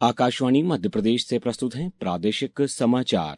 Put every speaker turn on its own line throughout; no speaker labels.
आकाशवाणी मध्य प्रदेश से प्रस्तुत हैं प्रादेशिक समाचार।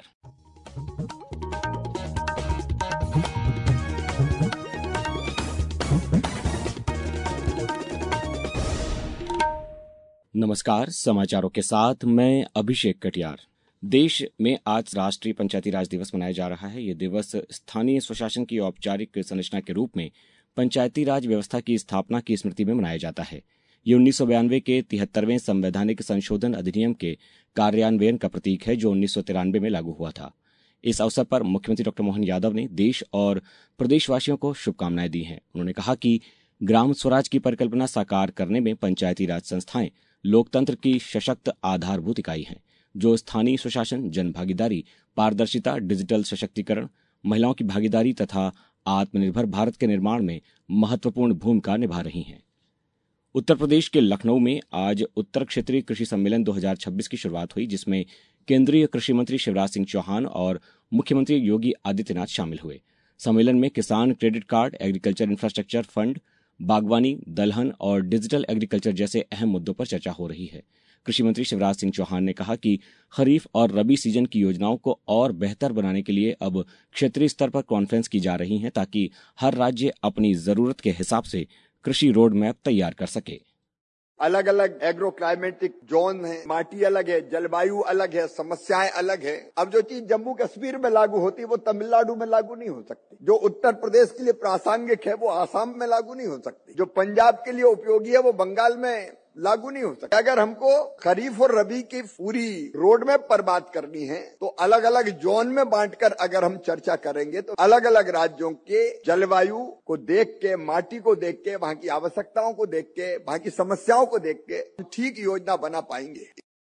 नमस्कार, समाचारों के साथ मैं अभिषेक कटियार। देश में आज राष्ट्रीय पंचायती राज दिवस मनाया जा रहा है। ये दिवस स्थानीय स्वशासन की औपचारिक संरचना के रूप में पंचायती राज व्यवस्था की स्थापना की स्मृति में मनाया जाता है। ये 1992 के 73वें संवैधानिक संशोधन अधिनियम के कार्यान्वयन का प्रतीक है, जो 1993 में लागू हुआ था। इस अवसर पर मुख्यमंत्री डॉ मोहन यादव ने देश और प्रदेशवासियों को शुभकामनाएं दी हैं। उन्होंने कहा कि ग्राम स्वराज की परिकल्पना साकार करने में पंचायती राज संस्थाएं लोकतंत्र की सशक्त आधारभूत इकाई हैं, जो स्थानीय स्वशासन, जनभागीदारी, पारदर्शिता, डिजिटल सशक्तिकरण, महिलाओं की भागीदारी तथा आत्मनिर्भर भारत के निर्माण में महत्वपूर्ण भूमिका निभा रही हैं। उत्तर प्रदेश के लखनऊ में आज उत्तर क्षेत्रीय कृषि सम्मेलन 2026 की शुरुआत हुई, जिसमें केंद्रीय कृषि मंत्री शिवराज सिंह चौहान और मुख्यमंत्री योगी आदित्यनाथ शामिल हुए। सम्मेलन में Kisan credit card, agriculture infrastructure fund, बागवानी, दलहन और डिजिटल एग्रीकल्चर जैसे अहम मुद्दों पर चर्चा हो रही है। कृषि मंत्री शिवराज सिंह चौहान ने कहा कि खरीफ और रबी सीजन की योजनाओं को और बेहतर बनाने के लिए अब क्षेत्रीय स्तर पर कॉन्फ्रेंस की जा रही हैं, ताकि हर राज्य अपनी जरूरत के हिसाब से कृषि रोड मैप तैयार कर सके।
अलग अलग एग्रो क्लाइमेटिक जोन है, माटी अलग है, जलवायु अलग है, समस्याएं अलग है। अब जो चीज जम्मू कश्मीर में लागू होती है वो तमिलनाडु में लागू नहीं हो सकती। जो उत्तर प्रदेश के लिए प्रासंगिक है वो आसाम में लागू नहीं हो सकती। जो पंजाब के लिए उपयोगी है वो बंगाल में लागू नहीं हो सकता। अगर हमको खरीफ और रबी की पूरी रोड मैप पर बात करनी है तो अलग अलग जोन में बांटकर अगर हम चर्चा करेंगे तो अलग अलग राज्यों के जलवायु को देख के, माटी को देख के, वहां की आवश्यकताओं को देख के, वहां की समस्याओं को देख के ठीक योजना बना पाएंगे।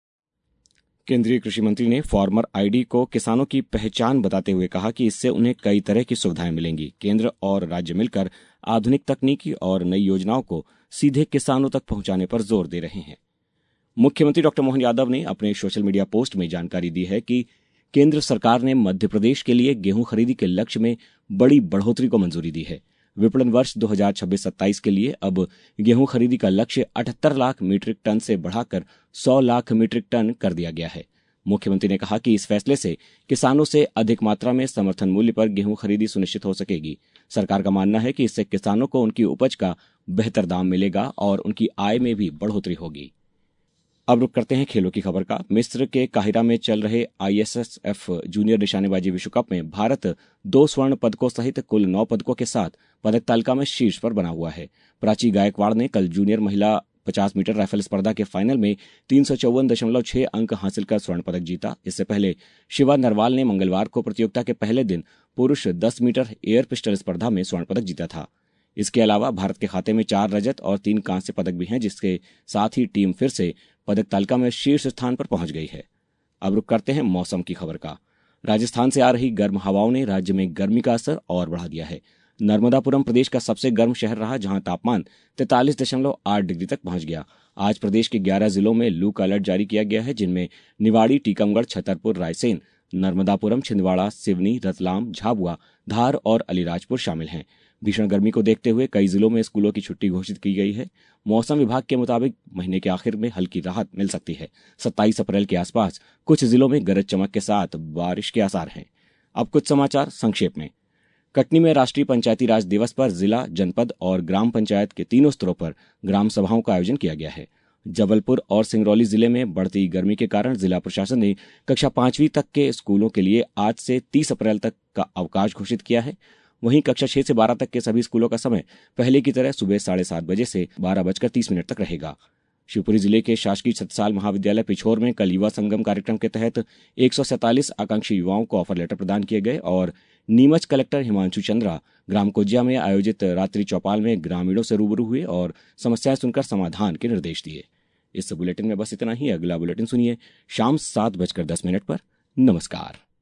केंद्रीय कृषि मंत्री ने फार्मर आईडी को किसानों की पहचान बताते हुए कहा कि इससे उन्हें कई तरह की सुविधाएं मिलेंगी। केंद्र और राज्य मिलकर आधुनिक तकनीकी और नई योजनाओं को सीधे किसानों तक पहुंचाने पर जोर दे रहे हैं। मुख्यमंत्री डॉ मोहन यादव ने अपने सोशल मीडिया पोस्ट में जानकारी दी है कि केंद्र सरकार ने मध्य प्रदेश के लिए गेहूं खरीदी के लक्ष्य में बड़ी बढ़ोतरी को मंजूरी दी है। विपणन वर्ष 2026-27 के लिए अब गेहूं खरीदी का लक्ष्य 78 लाख मीट्रिक टन से बढ़ाकर 100 लाख मीट्रिक टन कर दिया गया है। मुख्यमंत्री ने कहा कि इस फैसले से किसानों से अधिक मात्रा में समर्थन मूल्य पर गेहूं खरीदी सुनिश्चित हो सकेगी। सरकार का मानना है कि इससे किसानों को उनकी उपज का बेहतर दाम मिलेगा और उनकी आय में भी बढ़ोतरी होगी। अब रुक करते हैं खेलों की खबर का। मिस्र के काहिरा में चल रहे ISSF जूनियर निशानेबाजी विश्व कप में भारत 2 स्वर्ण पदकों सहित कुल 9 पदकों के साथ पदक तालिका में शीर्ष पर बना हुआ है। प्राची गायकवाड़ ने कल जूनियर महिला 50 मीटर राइफल स्पर्धा के फाइनल में 354.6 अंक हासिल कर स्वर्ण पदक जीता। इससे पहले शिवा नरवाल ने मंगलवार को प्रतियोगिता के पहले दिन पुरुष 10 मीटर एयर पिस्टल स्पर्धा में स्वर्ण पदक जीता था। इसके अलावा भारत के खाते में 4 रजत और 3 कांस्य पदक भी हैं, जिसके साथ ही टीम फिर से पदक तालिका में शीर्ष स्थान पर पहुंच गई है। अब रुक करते हैं मौसम की खबर का। राजस्थान से आ रही गर्म हवाओं ने राज्य में गर्मी का असर और बढ़ा दिया है। नर्मदापुरम प्रदेश का सबसे गर्म शहर रहा, जहां तापमान 43.8 डिग्री तक पहुंच गया। आज प्रदेश के 11 जिलों में लू का अलर्ट जारी किया गया है, जिनमें निवाड़ी, टीकमगढ़, छतरपुर, रायसेन, नर्मदापुरम, छिंदवाड़ा, सिवनी, रतलाम, झाबुआ, धार और अलीराजपुर शामिल हैं। भीषण गर्मी को देखते हुए कई जिलों में स्कूलों की छुट्टी घोषित की गई है। मौसम विभाग के मुताबिक महीने के आखिर में हल्की राहत मिल सकती है। 27 अप्रैल के आसपास कुछ जिलों में गरज चमक के साथ बारिश के आसार हैं। अब कुछ समाचार संक्षेप में। कटनी में राष्ट्रीय पंचायती राज दिवस पर जिला, जनपद और ग्राम पंचायत के तीनों स्तरों पर ग्राम सभाओं का आयोजन किया गया है। जबलपुर और सिंगरौली जिले में बढ़ती गर्मी के कारण जिला प्रशासन ने कक्षा 5वीं तक के स्कूलों के लिए आज से 30 अप्रैल तक का अवकाश घोषित किया है। वहीं कक्षा 6 से 12 तक के सभी स्कूलों का समय पहले की तरह सुबह 7:30 बजे से 12:30 तक रहेगा। शिवपुरी जिले के शासकीय छत्रसाल महाविद्यालय पिछोर में कल युवा संगम कार्यक्रम के तहत 147 आकांक्षी युवाओं को ऑफर लेटर प्रदान किए गए और नीमच कलेक्टर हिमांशु चंद्रा ग्राम कोजिया में आयोजित रात्रि चौपाल में ग्रामीणों से रूबरू हुए और समस्याएं सुनकर समाधान के निर्देश दिए। इस बुलेटिन में बस इतना ही। अगला बुलेटिन सुनिए शाम 7:10 पर। नमस्कार।